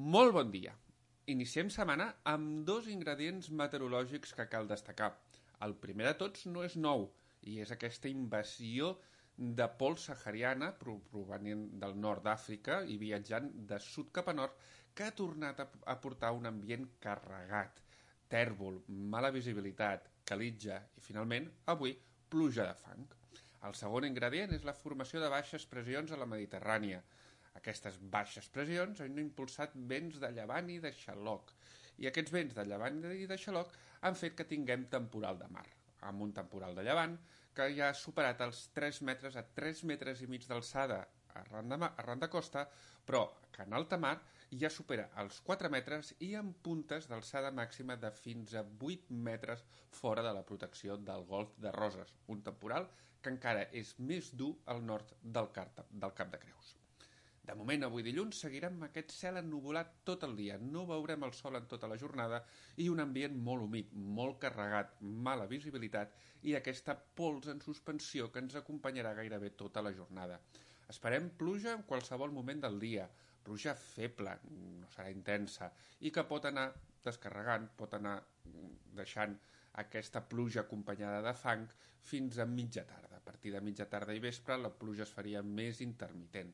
Molt bon dia. Iniciem setmana amb dos ingredients meteorològics que cal destacar. El primer de tots no és nou i és aquesta invasió de pols sahariana provenint del nord d'Àfrica i viatjant de sud cap a nord que ha tornat a portar un ambient carregat, tèrbol, mala visibilitat, calitja i finalment, avui, pluja de fang. El segon ingredient és la formació de baixes pressions a la Mediterrània. Aquestes baixes pressions han impulsat vents de llevant i de xaloc, i aquests vents de llevant i de xaloc han fet que tinguem temporal de mar, amb un temporal de llevant que ja ha superat els 3 metres a 3 metres i mig d'alçada arran de costa, però que en alta mar ja supera els 4 metres i amb puntes d'alçada màxima de fins a 8 metres fora de la protecció del golf de Roses, un temporal que encara és més dur al nord del Cap de Creus. De moment, avui dilluns, seguirem amb aquest cel ennuvolat tot el dia. No veurem el sol en tota la jornada i un ambient molt humit, molt carregat, mala visibilitat i aquesta pols en suspensió que ens acompanyarà gairebé tota la jornada. Esperem pluja en qualsevol moment del dia, pluja feble, no serà intensa, i que pot anar descarregant, pot anar deixant aquesta pluja acompanyada de fang fins a mitja tarda. A partir de mitja tarda i vespre la pluja es faria més intermitent.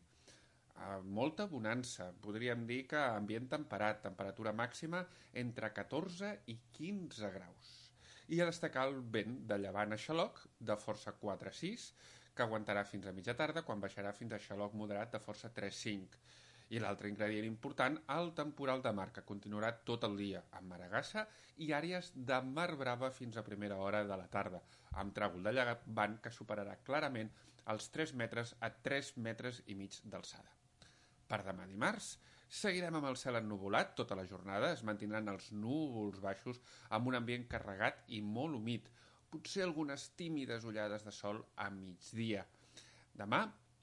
Molta bonança, podríem dir que ambient temperat, temperatura màxima entre 14 i 15 graus. I a destacar el vent de llevant a xaloc de força 4-6, que aguantarà fins a mitja tarda, quan baixarà fins a xaloc moderat de força 3-5. I l'altre ingredient important, el temporal de mar, que continuarà tot el dia, amb maragassa i àrees de mar brava fins a primera hora de la tarda, amb tràgol de llevant que superarà clarament els 3 metres a 3 metres i mig d'alçada. Per demà dimarts, seguirem amb el cel ennuvolat tota la jornada, es mantindran els núvols baixos amb un ambient carregat i molt humit, potser algunes tímides ullades de sol a migdia. Demà,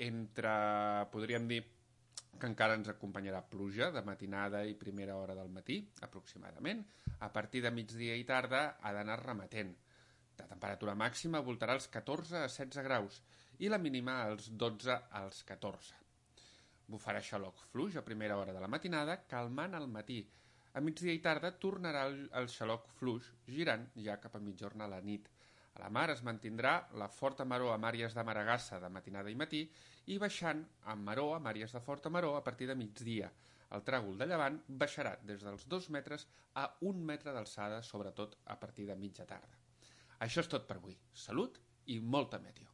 podríem dir que encara ens acompanyarà pluja de matinada i primera hora del matí, aproximadament. A partir de migdia i tarda ha d'anar remetent. La temperatura màxima voltarà als 14 a 16 graus i la mínima als 12 als 14. Bufarà xaloc fluix a primera hora de la matinada, calmant al matí. A migdia i tarda tornarà el xaloc fluix, girant ja cap a mitjorn a la nit. A la mar es mantindrà la forta maror amb àrees de maragassa de matinada i matí i baixant amb maror amb àrees de forta maror a partir de migdia. El tràgol de llevant baixarà des dels 2 metres a 1 metre d'alçada, sobretot a partir de mitja tarda. Això és tot per avui. Salut i molta meteo.